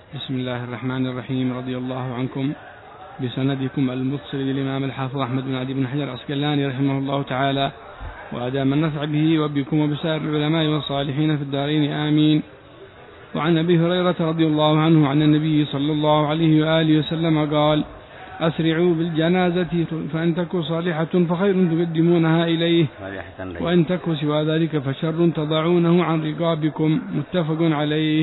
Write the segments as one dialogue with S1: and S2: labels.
S1: بسم الله الرحمن الرحيم. رضي الله عنكم بسندكم المتصل للإمام الحافظ أحمد بن عدي بن حجر العسقلاني رحمه الله تعالى، وأدام النفع به وبكم وبسائر العلماء والصالحين في الدارين آمين. وعن أبي هريرة رضي الله عنه عن النبي صلى الله عليه وآله وسلم قال: أسرعوا بالجنازة فإن تك صالحة فخير تقدمونها إليه، وإن تك سوى ذلك فشر تضعونه عن رقابكم. متفق عليه.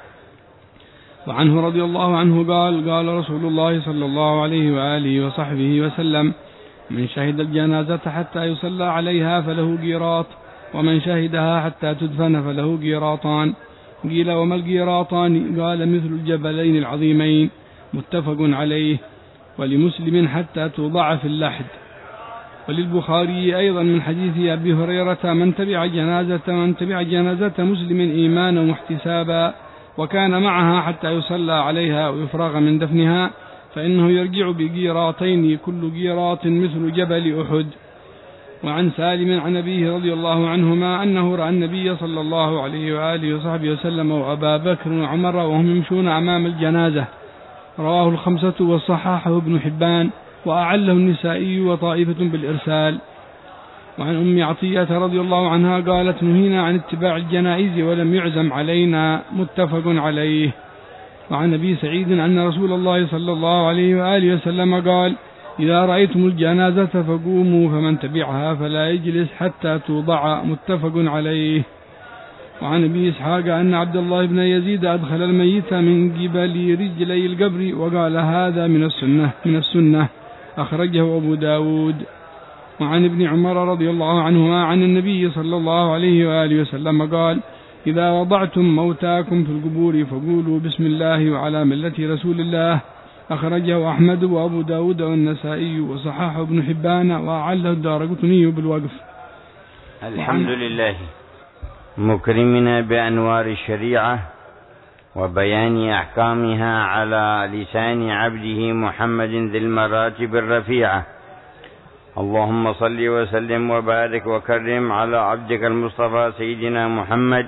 S1: وعنه رضي الله عنه قال: قال رسول الله صلى الله عليه وآله وصحبه وسلم: من شهد الجنازة حتى يصلى عليها فله قيراط، ومن شهدها حتى تدفن فله قيراطان. قيل: وما القيراطان؟ قال: مثل الجبلين العظيمين. متفق عليه. ولمسلم: حتى توضع في اللحد. وللبخاري أيضا من حديث أبي هريرة: من تبع جنازة مسلم إيمانا واحتسابا وكان معها حتى يصلى عليها ويفرغ من دفنها فإنه يرجع بقيراطين، كل قيراط مثل جبل أحد. وعن سالم عن أبيه رضي الله عنهما أنه رأى النبي صلى الله عليه وآله وصحبه وسلم وأبا بكر وعمر وهم يمشون أمام الجنازة. رواه الخمسة وصححه ابن حبان، وأعله النسائي وطائفة بالإرسال. وعن أم عطية رضي الله عنها قالت: نهينا عن اتباع الجنائز ولم يعزم علينا. متفق عليه. وعن أبي سعيد أن رسول الله صلى الله عليه وآله وسلم قال: إذا رأيتم الجنازة فقوموا، فمن تبعها فلا يجلس حتى توضع. متفق عليه. وعن أبي إسحاق أن عبد الله بن يزيد أدخل الميت من قبل رجلي القبر وقال: هذا من السنة. أخرجه أبو داود. وعن ابن عمر رضي الله عنهما عن النبي صلى الله عليه وآله وسلم قال: إذا وضعتم موتاكم في القبور فقولوا بسم الله وعلى ملة رسول الله. أخرجه أحمد وأبو داود والنسائي وصححه ابن حبان وأعله الدارقطني بالوقف.
S2: الحمد لله مكرمنا بأنوار الشريعة وبيان أحكامها على لسان عبده محمد ذي المراتب الرفيعة. اللهم صل وسلم وبارك وكرم على عبدك المصطفى سيدنا محمد،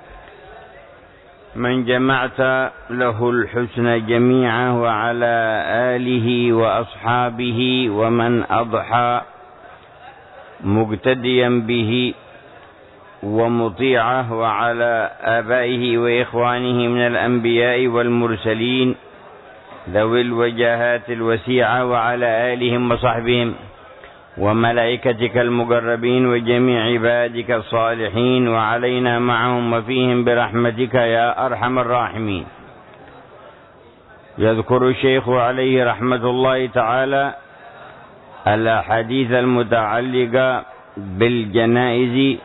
S2: من جمعت له الحسن جميعا، وعلى آله وأصحابه ومن أضحى مقتديا به ومطيعه، وعلى آبائه وإخوانه من الأنبياء والمرسلين ذوي الوجاهات الوسيعة، وعلى آلهم وصحبهم وملائكتك المقربين وجميع عبادك الصالحين، وعلينا معهم وفيهم برحمتك يا أرحم الراحمين. يذكر الشيخ عليه رحمة الله تعالى الأحاديث المتعلقة بالجنائز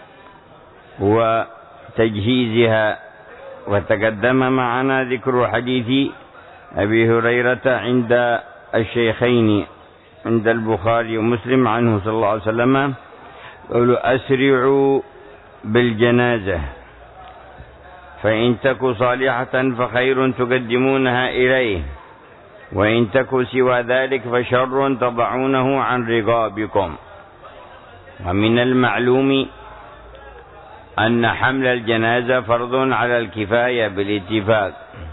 S2: وتجهيزها، وتقدم معنا ذكر حديث أبي هريرة عند الشيخين عند البخاري ومسلم عنه صلى الله عليه وسلم: قالوا: أسرعوا بالجنازة فإن تك صالحة فخير تقدمونها إليه، وإن تك سوى ذلك فشر تضعونه عن رقابكم. ومن المعلوم أن حمل الجنازة فرض على الكفاية بالاتفاق،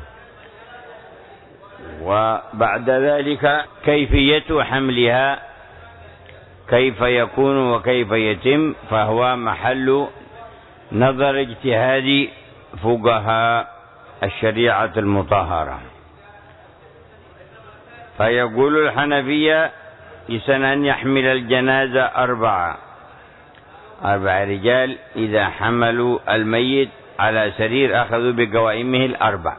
S2: وبعد ذلك كيفية حملها كيف يكون وكيف يتم فهو محل نظر اجتهاد فقهاء الشريعة المطهرة. فيقول الحنفية: يسن أن يحمل الجنازة أربع رجال إذا حملوا الميت على سرير أخذوا بقوائمه الأربع،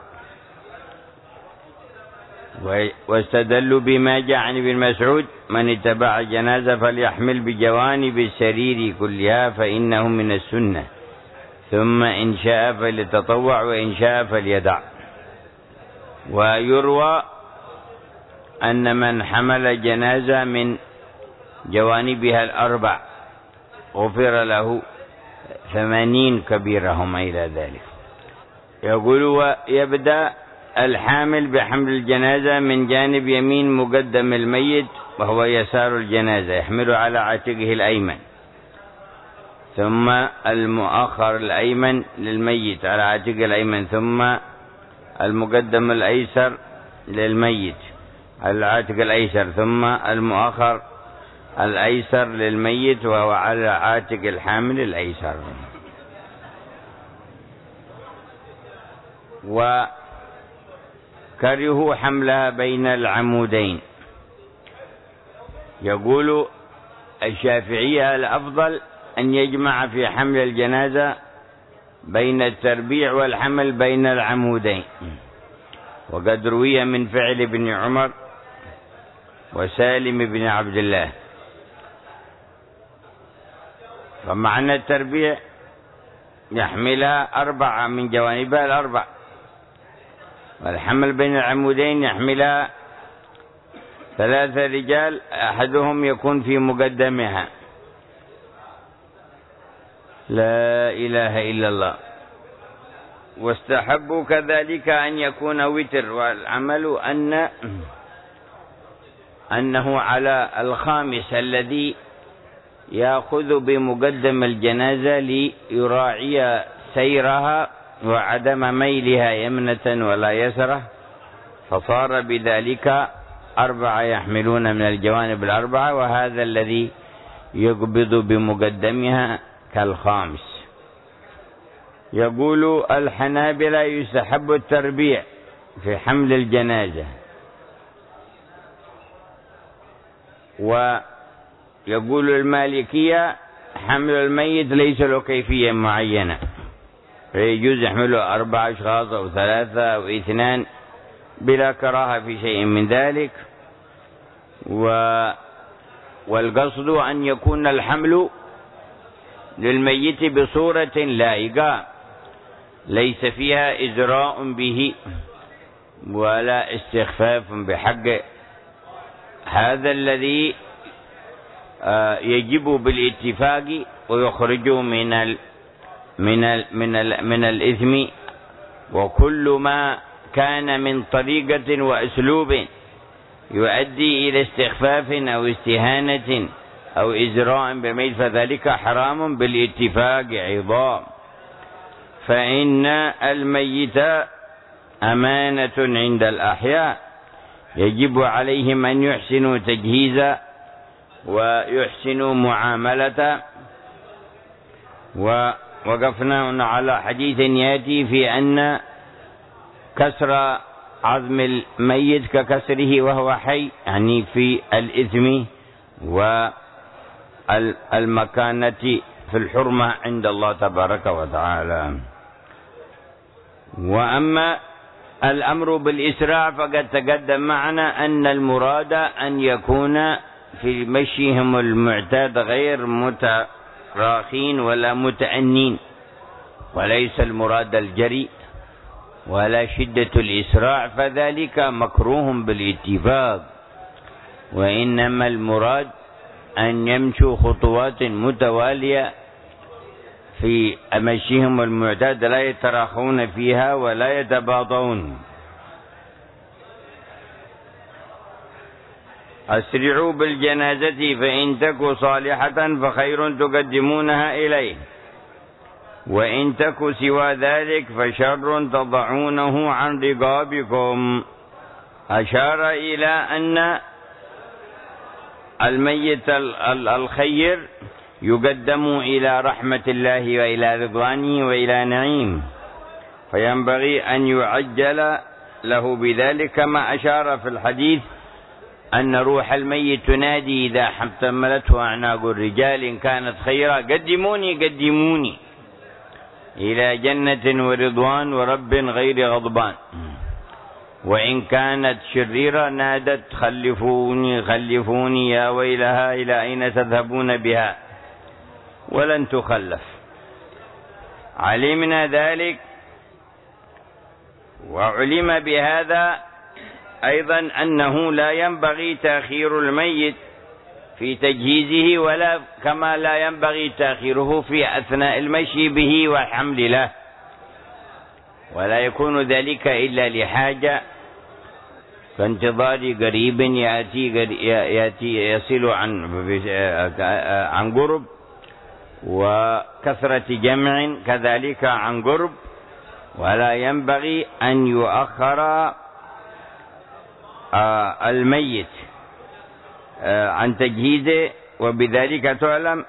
S2: واستدلوا بما جاء عن ابن مسعود: من اتبع الجنازة فليحمل بجوانب السرير كلها فإنه من السنة، ثم إن شاء فليتطوع وإن شاء فليدع. ويروى أن من حمل جنازة من جوانبها الأربع غفر له 80 كبيرهما إلى ذلك. يقول: ويبدأ الحامل بحمل الجنازة من جانب يمين مقدم الميت وهو يسار الجنازة، يحمل على عاتقه الأيمن، ثم المؤخر الأيمن للميت على عاتقه الأيمن، ثم المقدم الأيسر للميت العاتق الأيسر، ثم المؤخر الأيسر للميت وهو على عاتق الحامل الأيسر. وكرهوا حملها بين العمودين. يقول الشافعية الأفضل أن يجمع في حمل الجنازة بين التربيع والحمل بين العمودين، وقد روي من فعل ابن عمر وسالم بن عبد الله. فمعنى التربيع يحملها 4 من جوانبها 4، والحمل بين العمودين يحملها 3 رجال أحدهم يكون في مقدمها. لا إله إلا الله. واستحبوا كذلك أن يكون وتر، والعمل أنه على الخامس الذي يأخذ بمقدم الجنازة ليراعي سيرها وعدم ميلها يمنة ولا يسرة، فصار بذلك 4 يحملون من الجوانب 4، وهذا الذي يقبض بمقدمها كالخامس. يقول الحنابلة يستحب التربيع في حمل الجنازة، ويقول المالكية حمل الميت ليس له كيفية معينة، فيجوز يحمله 4 أشخاص أو 3 أو 2 بلا كراهة في شيء من ذلك. والقصد أن يكون الحمل للميت بصورة لائقة ليس فيها إزراء به ولا استخفاف بحقه. هذا الذي يجب بالاتفاق ويخرج من الإثم. وكل ما كان من طريقة وأسلوب يؤدي إلى استخفاف أو استهانة أو إزراء بالميت فذلك حرام بالاتفاق أيضا. فإن الميت أمانة عند الأحياء، يجب عليهم أن يحسنوا تجهيزا ويحسنوا معاملة. ووقفنا على حديث يأتي في أن كسر عظم الميت ككسره وهو حي، يعني في الإثم والمكانة في الحرمة عند الله تبارك وتعالى. وأما الأمر بالإسراع فقد تقدم معنا أن المراد أن يكون في مشيهم المعتاد غير متراخين ولا متأنين، وليس المراد الجري ولا شدة الإسراع، فذلك مكروه بالاتفاق، وإنما المراد أن يمشوا خطوات متوالية في مشيهم المعتاد لا يتراخون فيها ولا يتباطؤون. أسرعوا بالجنازة فإن تك صالحة فخير تقدمونها إليه، وإن تك سوى ذلك فشر تضعونه عن رقابكم. أشار إلى أن الميت الخير يقدم إلى رحمة الله وإلى رضوانه وإلى نعيم، فينبغي أن يعجل له بذلك، كما أشار في الحديث أن روح الميت تنادي إذا احتملته أعناق الرجال إن كانت خيرا قدموني قدموني إلى جنة ورضوان ورب غير غضبان، وإن كانت شريرة نادت خلفوني خلفوني يا ويلها إلى أين تذهبون بها ولن تخلف. علمنا ذلك، وعلم بهذا أيضا أنه لا ينبغي تأخير الميت في تجهيزه، ولا كما لا ينبغي تأخيره في أثناء المشي به والحمل له، ولا يكون ذلك إلا لحاجة كانتظار قريب يأتي يصل عن قرب، وكثرة جمع كذلك عن قرب، ولا ينبغي أن يؤخر الميت عن تجهيزه. وبذلك تعلم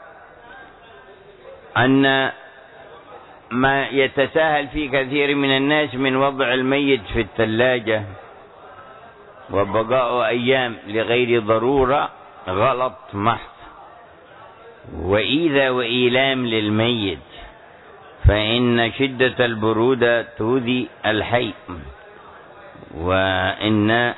S2: أن ما يتساهل فيه كثير من الناس من وضع الميت في الثلاجة وبقاء أيام لغير ضرورة غلط محض وإيذاء وإيلام للميت، فإن شدة البرودة تؤذي الحي، وإن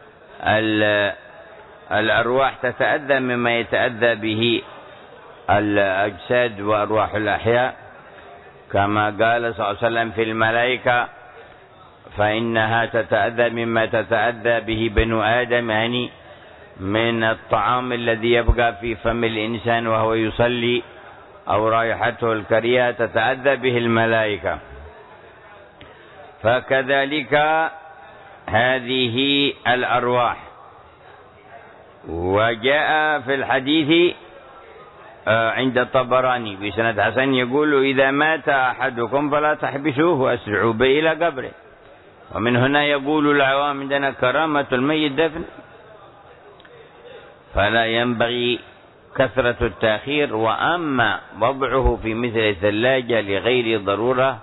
S2: الأرواح تتأذى مما يتأذى به الأجساد وأرواح الأحياء، كما قال صلى الله عليه وسلم في الملائكة فإنها تتأذى مما تتأذى به بنو آدم، يعني من الطعام الذي يبقى في فم الإنسان وهو يصلي أو رائحته الكريهة تتأذى به الملائكة. فكذلك هذه الأرواح. وجاء في الحديث عند الطبراني بسند حسن يقول إذا مات أحدكم فلا تحبسوه وأسرعوا به إلى قبره. ومن هنا يقول العوام عندنا كرامة الميت دفن، فلا ينبغي كثرة التأخير. وأما وضعه في مثل الثلاجة لغير ضرورة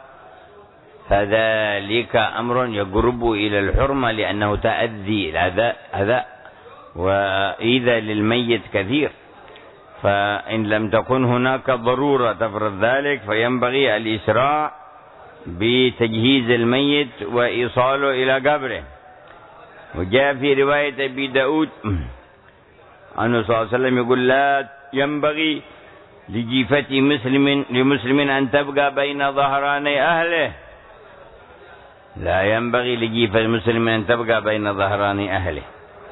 S2: فذلك أمر يقرب إلى الحرمة، لأنه تأذي الأذى وإيذاء للميت كثير. فإن لم تكن هناك ضرورة تفرض ذلك فينبغي الإسراع بتجهيز الميت وإيصاله إلى قبره. وجاء في رواية أبي داود أنه صلى الله عليه وسلم يقول لا ينبغي لجيفة لمسلم أن تبقى بين ظهراني أهله، لا ينبغي لجيفة مسلم أن تبقى بين ظهراني أهله.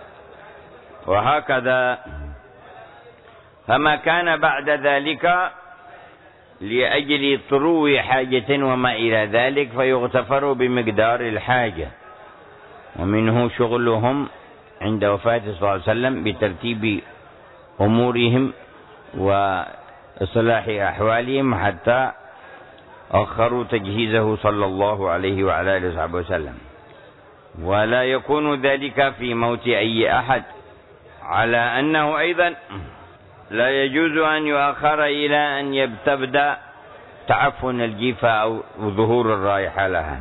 S2: وهكذا فما كان بعد ذلك لأجل طرو حاجة وما إلى ذلك فيغتفر بمقدار الحاجة. ومنه شغلهم عند وفاة صلى الله عليه وسلم بترتيب أمورهم وإصلاح أحوالهم حتى أخروا تجهيزه صلى الله عليه وعلى آله وصحبه وسلم. ولا يكون ذلك في موت أي أحد، على أنه أيضا لا يجوز أن يؤخر إلى أن تبدأ تعفن الجيفة أو ظهور الرائحة لها،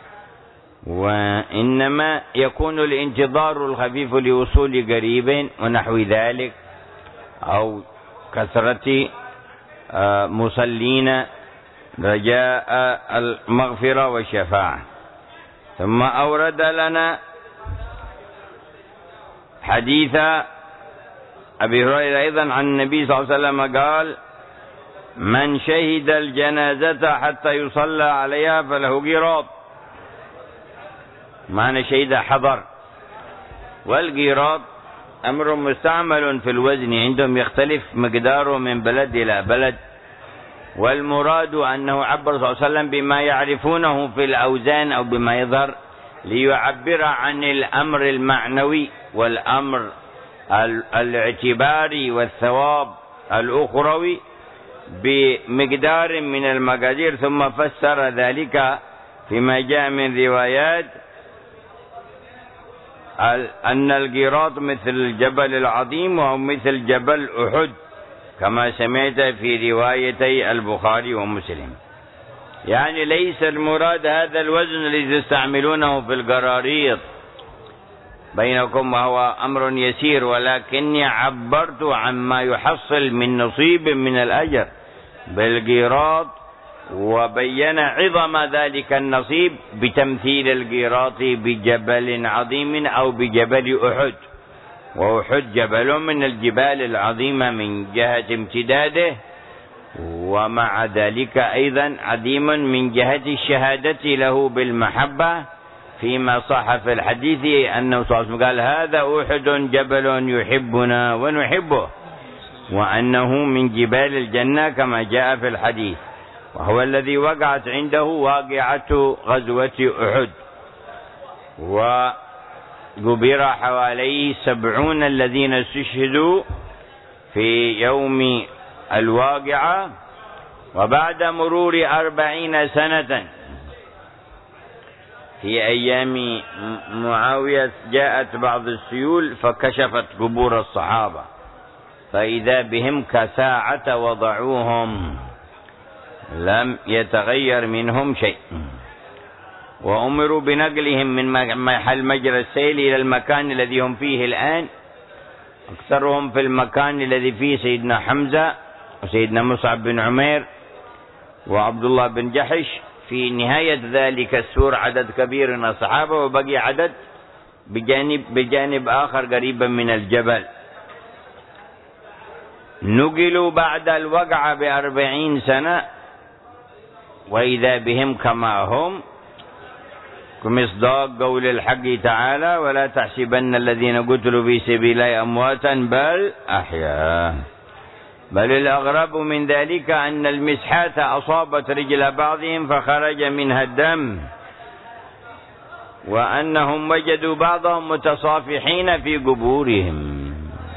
S2: وإنما يكون الانتظار الخفيف لوصول قريب ونحو ذلك، أو كثرة مصلين رجاء المغفرة والشفاعة. ثم أورد لنا حديث أبي هريرة أيضا عن النبي صلى الله عليه وسلم قال من شهد الجنازة حتى يصلى عليها فله قيراط. معنى شهد حضر، والقيراط أمر مستعمل في الوزن عندهم يختلف مقداره من بلد إلى بلد، والمراد أنه عبر صلى الله عليه وسلم بما يعرفونه في الأوزان أو بما يظهر ليعبر عن الأمر المعنوي والأمر الاعتباري والثواب الأخروي بمقدار من المقادير. ثم فسر ذلك فيما جاء من روايات أن القيراط مثل الجبل العظيم وهو مثل جبل أحد، كما سمعت في روايتي البخاري ومسلم. يعني ليس المراد هذا الوزن الذي تستعملونه في القراريط بينكم وهو أمر يسير، ولكني عبرت عما يحصل من نصيب من الأجر بالقيراط، وبين عظم ذلك النصيب بتمثيل القيراط بجبل عظيم أو بجبل أحد. وأحد جبل من الجبال العظيمة من جهة امتداده، ومع ذلك أيضا عظيم من جهة الشهادة له بالمحبة، فيما صح في الحديث أنه صلى الله عليه وسلم قال هذا أحد جبل يحبنا ونحبه، وأنه من جبال الجنة كما جاء في الحديث، وهو الذي وقعت عنده واقعة غزوة أحد. وقبر حوالي 70 الذين استشهدوا في يوم الواقعة. وبعد مرور 40 سنة في أيام معاوية جاءت بعض السيول فكشفت قبور الصحابة، فإذا بهم كساعة وضعوهم لم يتغير منهم شيء، وأمروا بنقلهم من محل مجرى السيل إلى المكان الذي هم فيه الآن، أكثرهم في المكان الذي فيه سيدنا حمزة وسيدنا مصعب بن عمير وعبد الله بن جحش. في نهاية ذلك السور عدد كبير من الصحابة، وبقي عدد بجانب آخر قريبا من الجبل. نقلوا بعد الوقعة ب40 سنة، وإذا بهم كما هم، كمصداق قول الحق تعالى: ولا تحسبن الذين قتلوا في سبيل الله أمواتا بل أحياء. بل الأغرب من ذلك أن المسحات أصابت رجل بعضهم فخرج منها الدم، وأنهم وجدوا بعضهم متصافحين في قبورهم،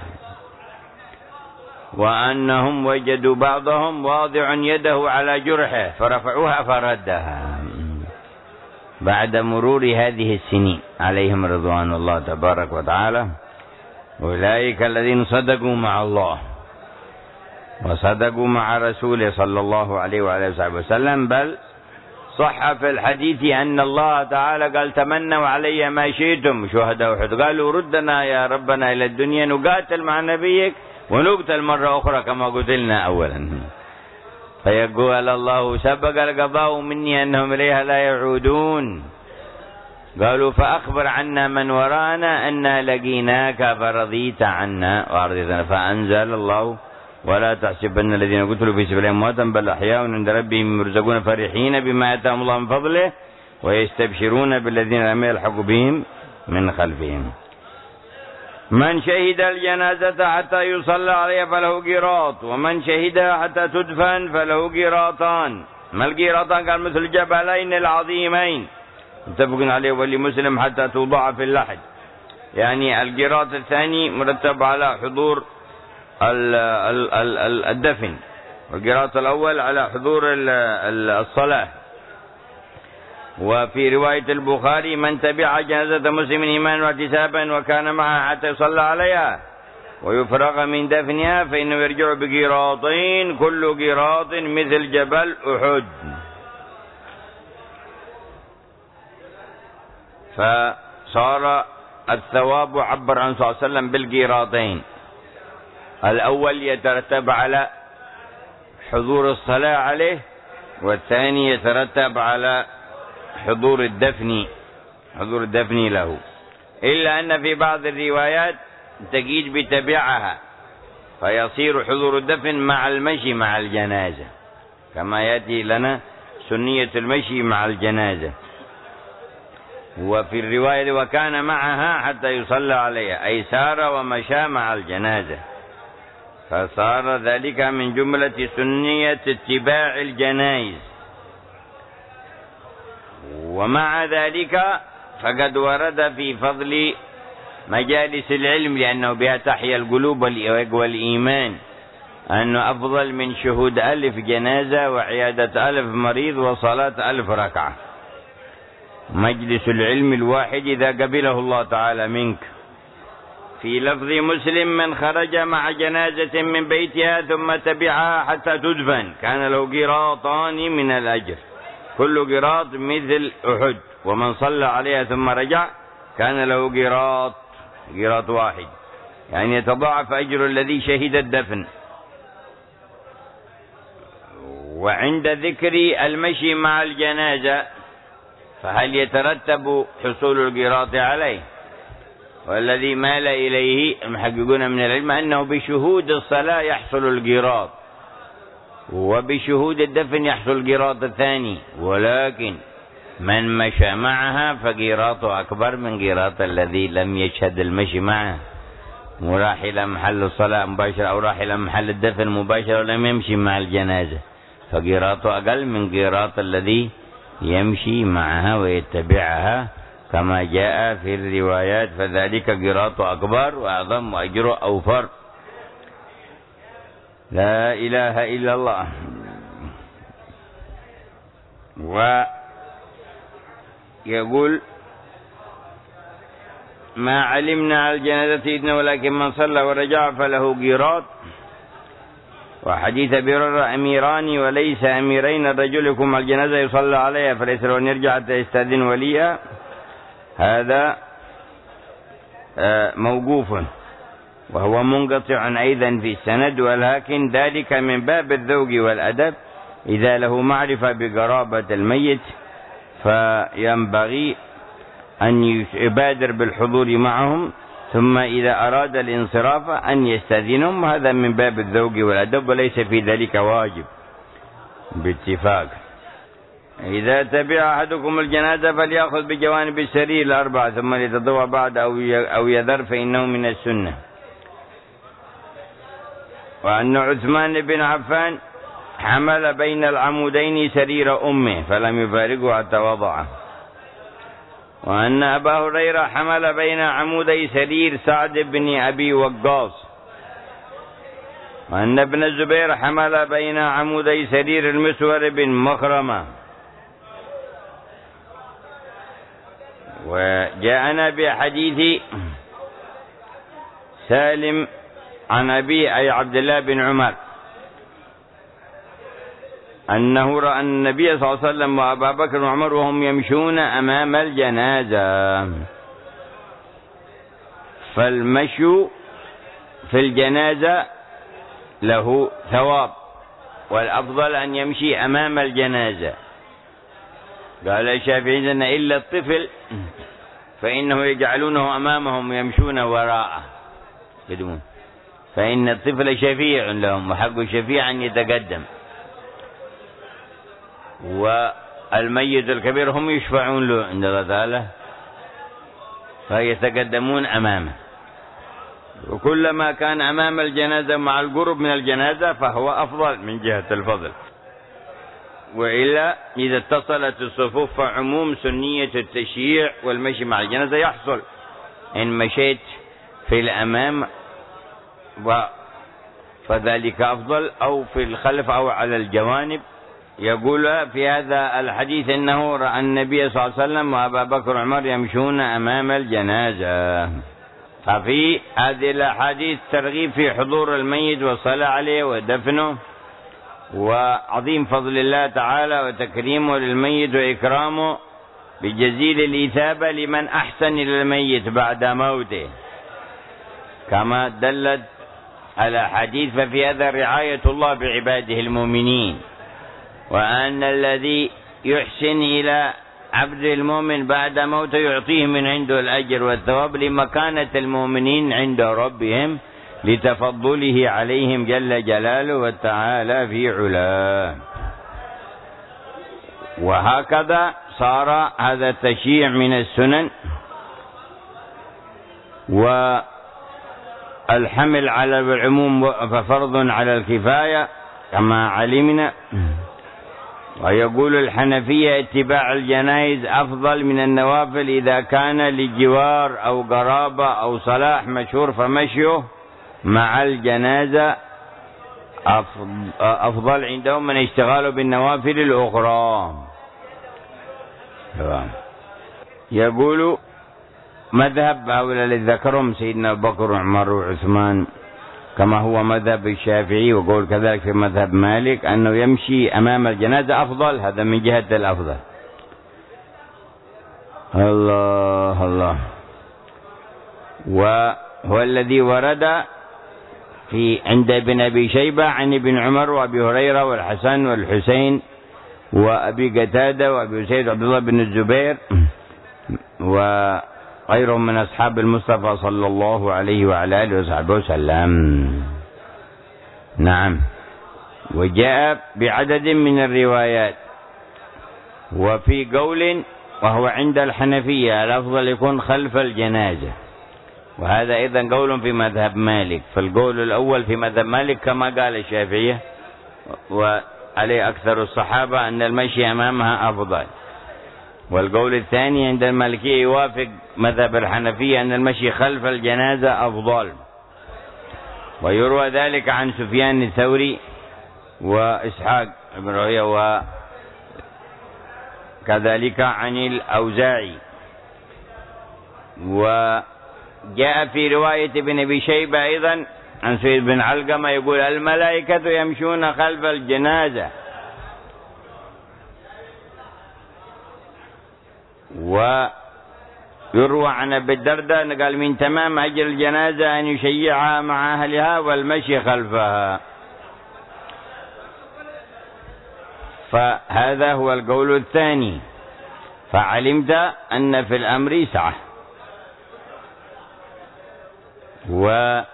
S2: وأنهم وجدوا بعضهم واضع يده على جرحه فرفعوها فردها بعد مرور هذه السنين عليهم رضوان الله تبارك وتعالى. أولئك الذين صدقوا مع الله وصدقوا مع رسوله صلى الله عليه وآله وسلم. بل صح في الحديث أن الله تعالى قال: تمنوا علي ما شئتم شهداء أحد، قالوا ردنا يا ربنا إلى الدنيا نقاتل مع نبيك ونقتل مرة أخرى كما قتلنا أولا. فيقول الله: سبق القضاء مني أنهم إليها لا يعودون. قالوا: فأخبر عنا من ورانا أنا لقيناك فرضيت عنا وأرضيتنا. فأنزل الله: ولا تحسبن الذين قتلوا في سبيل الله أمواتا بل أحياء عند ربهم يرزقون فرحين بما آتاهم الله من فضله ويستبشرون بالذين لم يلحقوا بهم من خلفهم. من شهد الجنازة حتى يصلى عليها فله قيراط، ومن شهدها حتى تدفن فله قيراطان. ما القيراطان؟ قال: مثل الجبلين العظيمين متفق عليه ولمسلم حتى توضع في اللحد. يعني القيراط الثاني مرتب على حضور الدفن، والقيراط الأول على حضور الصلاة. وفي رواية البخاري: من تبع جنازة مسلم إيمانا واحتسابا وكان معها حتى يصلى عليها ويفرغ من دفنها فإنه يرجع بقيراطين كل قيراط مثل جبل أحد. فصار الثواب عبر عن صلى الله عليه وسلم بالقيراطين. الأول يترتب على حضور الصلاة عليه، والثاني يترتب على حضور الدفن له، إلا أن في بعض الروايات تجيد بتبعها فيصير حضور الدفن مع المشي مع الجنازة، كما يأتي لنا سنية المشي مع الجنازة. وفي الرواية: وكان معها حتى يصلى عليها، أي سار ومشى مع الجنازة، فصار ذلك من جملة سنية اتباع الجنائز. ومع ذلك فقد ورد في فضل مجالس العلم، لأنه بها تحيا القلوب والإيمان، أنه أفضل من شهود 1000 جنازة وعيادة 1000 مريض وصلاة 1000 ركعة. مجلس العلم الواحد إذا قبله الله تعالى منك. في لفظ مسلم: من خرج مع جنازة من بيتها ثم تبعها حتى تدفن كان له قيراطان من الأجر، كل قيراط مثل أحد. ومن صلى عليها ثم رجع كان له قيراط واحد، يعني يتضاعف أجر الذي شهد الدفن. وعند ذكر المشي مع الجنازة فهل يترتب حصول القيراط عليه؟ والذي مال إليه المحققون من العلم أنه بشهود الصلاة يحصل القيراط، وبشهود الدفن يحصل القيراط الثاني. ولكن من مشى معها فقيراطه أكبر من قيراط الذي لم يشهد المشي معه، وراح إلى محل الصلاة مباشرة أو راح إلى محل الدفن مباشرة ولم يمشي مع الجنازة، فقيراطه أقل من قيراط الذي يمشي معها ويتبعها، كما جاء في الروايات: فذلك قيراط أكبر وأعظم وأجره أوفر. لا إله إلا الله. يقول ما علمنا على الجنازة إذن ولكن من صلى ورجع فله قيراط. وحديث أبي هريرة أميران وليس أميرين، الرجل يقوم على الجنازة يصلى عليها فليس له أن يرجع حتى يستأذن وليها. هذا موقوف وهو منقطع أيضا في السند، ولكن ذلك من باب الذوق والأدب. إذا له معرفة بقرابة الميت فينبغي أن يبادر بالحضور معهم، ثم إذا أراد الانصراف أن يستأذنهم. هذا من باب الذوق والأدب وليس في ذلك واجب باتفاق. إذا تبع أحدكم الجنازة فليأخذ بجوانب السرير الأربعة ثم ليتطوع بعد أو يذر فإنه من السنة. وأن عثمان بن عفان حمل بين العمودين سرير أمه فلم يفارقه حتى وضعه. وأن أبا هريرة حمل بين عمودي سرير سعد بن أبي وقاص. وأن ابن الزبير حمل بين عمودي سرير المسور بن مخرمة. وجاءنا بحديث سالم عن أبي أي عبد الله بن عمر أنه رأى النبي صلى الله عليه وسلم وأبا بكر وعمر وهم يمشون أمام الجنازة. فالمشي في الجنازة له ثواب، والأفضل أن يمشي أمام الجنازة. قال الشافعي أن إلا الطفل فإنه يجعلونه أمامهم ويمشون وراءه بدون، فإن الطفل شفيع لهم وحق الشفيع أن يتقدم، والميت الكبير هم يشفعون له عند الله تعالى فيتقدمون أمامه. وكلما كان أمام الجنازة مع القرب من الجنازة فهو أفضل من جهة الفضل. وإلا إذا اتصلت الصفوف فعموم سنية التشييع والمشي مع الجنازة يحصل إن مشيت في الأمام فذلك أفضل، أو في الخلف أو على الجوانب. يقول في هذا الحديث أنه رأى النبي صلى الله عليه وسلم وأبا بكر وعمر يمشون أمام الجنازة. ففي هذه الأحاديث ترغيب في حضور الميت والصلاة عليه ودفنه، وعظيم فضل الله تعالى وتكريمه للميت وإكرامه بجزيل الإثابة لمن أحسن إلى الميت بعد موته، كما دلت على حديث. ففي هذا رعاية الله بعباده المؤمنين، وأن الذي يحسن إلى عبد المؤمن بعد موته يعطيه من عنده الأجر والثواب لمكانة المؤمنين عند ربهم لتفضله عليهم جل جلاله وتعالى في علاه. وهكذا صار هذا التشييع من السنن، والحمل على العموم ففرض على الكفاية كما علمنا. ويقول الحنفية اتباع الجنائز أفضل من النوافل إذا كان لجوار أو قرابة أو صلاح مشهور، فمشيه مع الجنازة أفضل عندهم من اشتغاله بالنوافل الأخرى. يقول مذهب هؤلاء الذي ذكرهم سيدنا أبو بكر وعمر وعثمان كما هو مذهب الشافعي، وقول كذلك في مذهب مالك أنه يمشي أمام الجنازة أفضل. هذا من جهة الأفضل. الله الله. وهو الذي ورد في عند ابن أبي شيبة عن ابن عمر وأبي هريرة والحسن والحسين وأبي قتادة وأبي سيد عبد الله بن الزبير وغيرهم من أصحاب المصطفى صلى الله عليه وعلى آله وصحبه وسلم. نعم. وجاء بعدد من الروايات. وفي قول وهو عند الحنفية الأفضل يكون خلف الجنازة، وهذا أيضا قول في مذهب مالك. فالقول الأول في مذهب مالك كما قال الشافعية وعليه أكثر الصحابة أن المشي أمامها أفضل. والقول الثاني عند المالكية يوافق مذهب الحنفية أن المشي خلف الجنازة أفضل. ويروى ذلك عن سفيان الثوري وإسحاق بن راهويه وكذلك عن الأوزاعي. وجاء في رواية ابن أبي شيبة أيضا عن سيد بن علقمة يقول الملائكة يمشون خلف الجنازة. ويروى عن أبي الدرداء قال من تمام أجر الجنازة أن يشيعها مع أهلها والمشي خلفها. فهذا هو القول الثاني. فعلمت أن في الأمر سعة. وجاء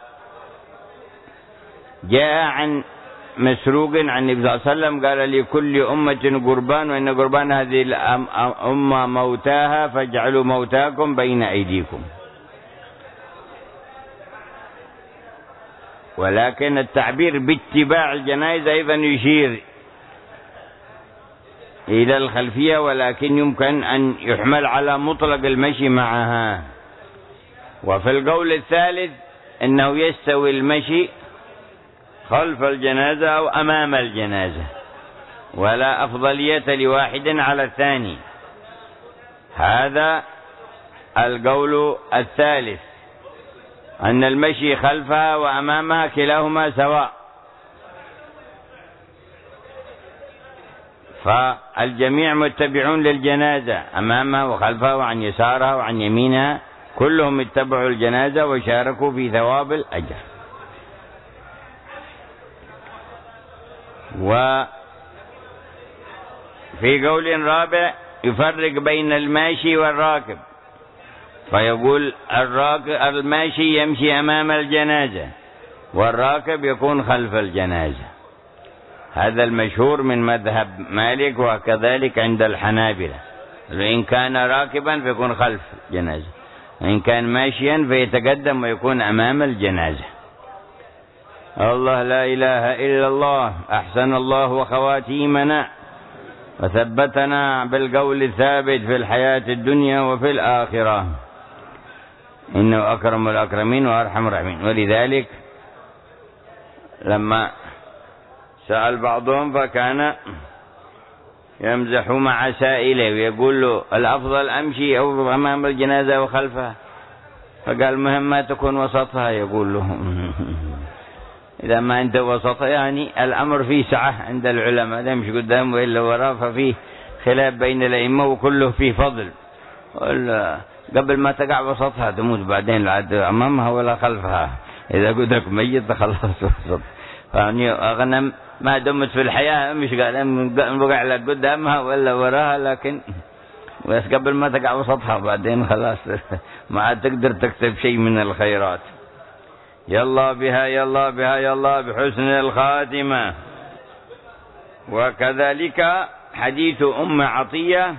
S2: عن مسروق عن النبي صلى الله عليه وسلم قال لكل أمة قربان وإن قربان هذه الأمة موتاها فاجعلوا موتاكم بين أيديكم. ولكن التعبير باتباع الجنائز أيضا يشير إلى الخلفية، ولكن يمكن أن يحمل على مطلق المشي معها. وفي القول الثالث أنه يستوي المشي خلف الجنازة أو أمام الجنازة، ولا أفضلية لواحد على الثاني. هذا القول الثالث، أن المشي خلفها وأمامها كلاهما سواء. فالجميع متبعون للجنازة أمامها وخلفها وعن يسارها وعن يمينها، كلهم اتبعوا الجنازة وشاركوا في ثواب الأجر. وفي قول رابع يفرق بين الماشي والراكب، فيقول الماشي يمشي أمام الجنازة والراكب يكون خلف الجنازة. هذا المشهور من مذهب مالك، وكذلك عند الحنابلة. إن كان راكبا فيكون خلف الجنازة، وإن كان ماشيا فيتقدم ويكون أمام الجنازة. الله لا إله إلا الله، أحسن الله وخواتيمنا وثبتنا بالقول الثابت في الحياة الدنيا وفي الآخرة، إنه أكرم الأكرمين وأرحم الراحمين. ولذلك لما سأل بعضهم فكان يمزح مع سائله ويقول له الأفضل أمشي أو أمام الجنازة وخلفها؟ فقال مهم ما تكون وسطها. يقول له إذا ما أنت وسطها يعني الأمر فيه سعة عند العلماء، لا يمشي قدام وإلا وراء، ففيه خلاف بين الأئمة وكله فيه فضل. قبل ما تقع وسطها تموت بعدين لا أمامها ولا خلفها، إذا قدك ميت خلاص وسط. يعني أغنم ما دمت في الحياة مش قال بقع لك قدامها ولا وراها، لكن بس قبل ما تقع وسطها بعدين خلاص ما تقدر تكتب شيء من الخيرات. يلا بها يلا بها يلا بحسن الخاتمة. وكذلك حديث أم عطية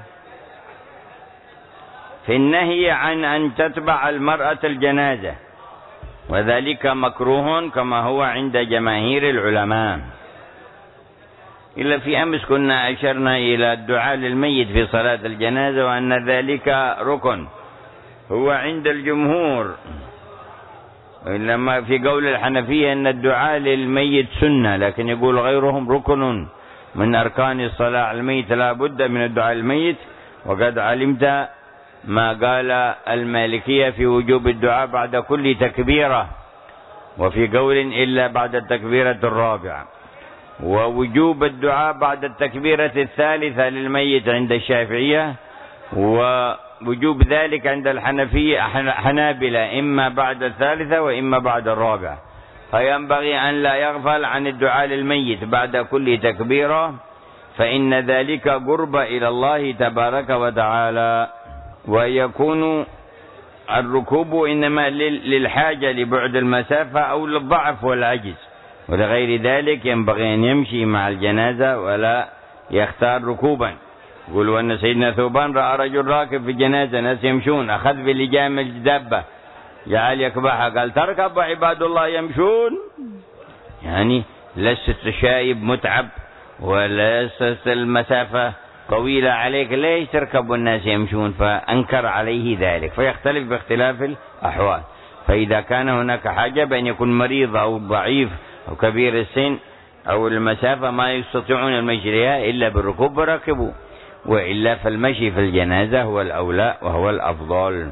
S2: في النهي عن أن تتبع المرأة الجنازة، وذلك مكروه كما هو عند جماهير العلماء. إلا في أمس كنا أشرنا إلى الدعاء للميت في صلاة الجنازة وأن ذلك ركن هو عند الجمهور، إنما في قول الحنفية أن الدعاء للميت سنة، لكن يقول غيرهم ركن من أركان الصلاة على الميت، لا بد من الدعاء للميت. وقد علمت ما قال المالكية في وجوب الدعاء بعد كل تكبيرة، وفي قول إلا بعد التكبيرة الرابعة، ووجوب الدعاء بعد التكبيرة الثالثة للميت عند الشافعية، ووجوب ذلك عند الحنفية حنابلة إما بعد الثالثة وإما بعد الرابعة. فينبغي أن لا يغفل عن الدعاء للميت بعد كل تكبيرة، فإن ذلك قرب إلى الله تبارك وتعالى. ويكون الركوب إنما للحاجة لبعد المسافة أو للضعف والعجز، ولغير ذلك ينبغي أن يمشي مع الجنازة ولا يختار ركوبا. يقولوا أن سيدنا ثوبان رأى رجل راكب في جنازة ناس يمشون، أخذ بلجام الدابة جعل يكبحها، قال تركب عباد الله يمشون، يعني لست شايب متعب ولست المسافة طويلة عليك، ليش تركب والناس يمشون؟ فأنكر عليه ذلك، فيختلف باختلاف الأحوال. فإذا كان هناك حاجة بأن يكون مريض أو ضعيف أو كبير السن أو المسافة ما يستطيعون المجرية إلا بالركوب بركبوا. وإلا فالمشي في الجنازة هو الأولى وهو الأفضل.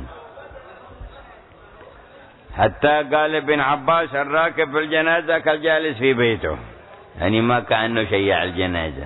S2: حتى قال ابن عباس الراكب في الجنازة كالجالس في بيته، يعني ما كأنه شيع الجنازة.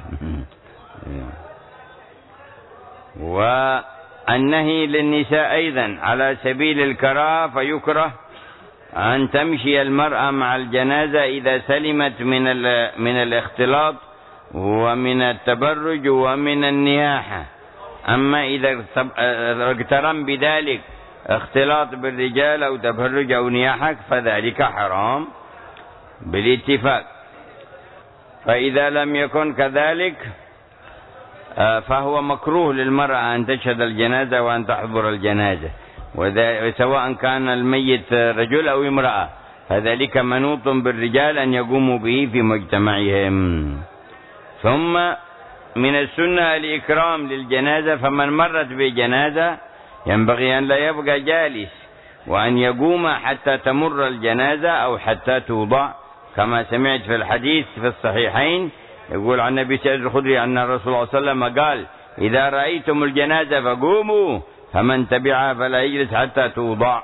S2: والنهي للنساء أيضا على سبيل الكراهة، فيكره أن تمشي المرأة مع الجنازة إذا سلمت من الاختلاط ومن التبرج ومن النياحة. أما إذا اقترن بذلك اختلاط بالرجال أو تبرج أو نياحة فذلك حرام بالاتفاق. فإذا لم يكن كذلك فهو مكروه للمرأة أن تشهد الجنازة وأن تحضر الجنازة، وسواء كان الميت رجل أو امرأة، فذلك منوط بالرجال أن يقوموا به في مجتمعهم. ثم من السنة الإكرام للجنازة، فمن مرت بجنازة ينبغي أن لا يبقى جالس وأن يقوم حتى تمر الجنازة أو حتى توضع، كما سمعت في الحديث في الصحيحين يقول عن النبي سعيد الخدري أن الرسول صلى الله عليه وسلم قال: إذا رأيتم الجنازة فقوموا، فمن تبعها فلا يجلس حتى توضع.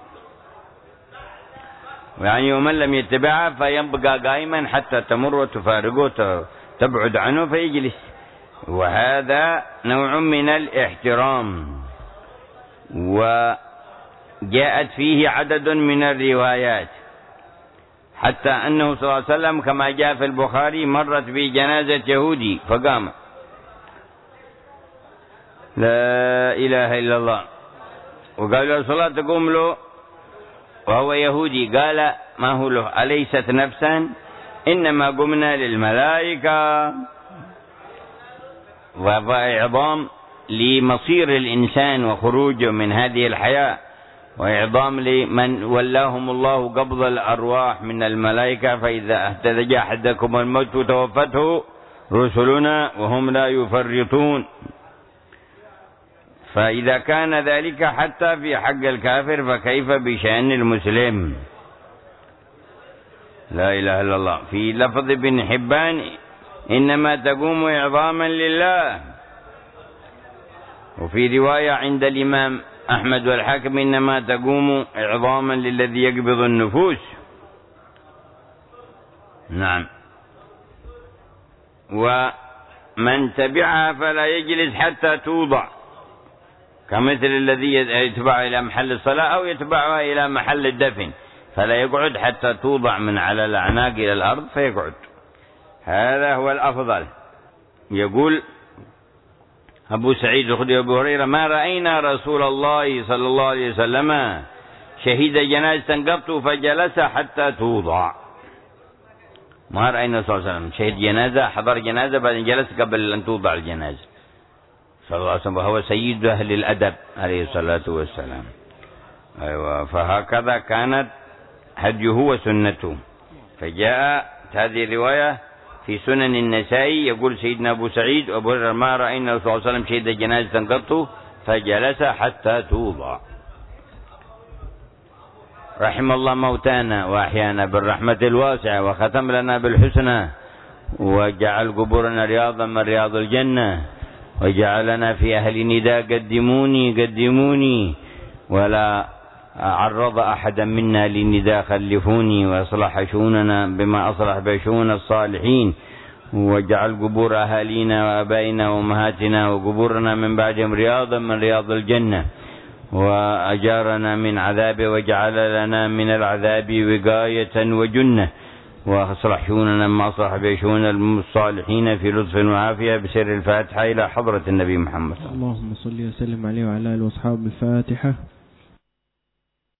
S2: يعني ومن لم يتبعها فيبقى قائما حتى تمر وتفارقه تبعد عنه فيجلس، وهذا نوع من الاحترام. وجاءت فيه عدد من الروايات، حتى أنه صلى الله عليه وسلم كما جاء في البخاري مرت بجنازة يهودي فقام، لا إله إلا الله، وقال له الصلاة تقوم له وهو يهودي، قال: ما هو له؟ أليست نفسا؟ إنما قمنا للملائكة. وإعظام لمصير الإنسان وخروجه من هذه الحياة، وإعظام لمن ولاهم الله قبض الأرواح من الملائكة، فإذا اهتدج أحدكم الموت توفته رسلنا وهم لا يفرطون. فإذا كان ذلك حتى في حق الكافر فكيف بشأن المسلم؟ لا إله إلا الله. في لفظ ابن حبان: إنما تقوم إعظاما لله. وفي رواية عند الإمام أحمد والحاكم: إنما تقوم إعظاما للذي يقبض النفوس. نعم. ومن تبعها فلا يجلس حتى توضع، كمثل الذي يتبعها إلى محل الصلاة أو يتبعها إلى محل الدفن، فلا يقعد حتى توضع من على الأعناق إلى الأرض فيقعد، هذا هو الأفضل. يقول أبو سعيد الخدري أبو هريرة: ما رأينا رسول الله صلى الله عليه وسلم شهد جنازة قط فجلس حتى توضع. ما رأينا صلى الله عليه وسلم شهد جنازة، حضر جنازة بعدين جلس قبل أن توضع الجنازة صلى الله عليه وسلم، وهو سيد أهل الأدب عليه الصلاة والسلام. أيوة، فهكذا كانت هديه وسنته. فجاء هذه الرواية في سنن النسائي، يقول سيدنا أبو سعيد وأبو هريرة: ما رأينا الرسول صلى الله عليه وسلم شهد جنازة قط فجلس حتى توضع. رحم الله موتانا وأحيانا بالرحمة الواسعة، وختم لنا بالحسنى، وجعل قبورنا رياضا من رياض الجنة، وجعلنا في أهل نداء قدموني قدموني، ولا عرض أحدا منا للنداء خلفوني، وأصلح شؤوننا بما أصلح بشؤون الصالحين، وجعل قبور أهالينا وأبائنا وأمهاتنا وقبورنا من بعدهم رياضا من رياض الجنة، وأجارنا من عذابه، وجعل لنا من العذاب وقاية وجنة، وأصلح شؤوننا ما أصلح بشؤون الصالحين في لطف وعافية. بسر الفاتحة إلى حضرة النبي محمد.
S3: اللهم صل وسلم عليه وعلى آله وأصحابه. الفاتحة.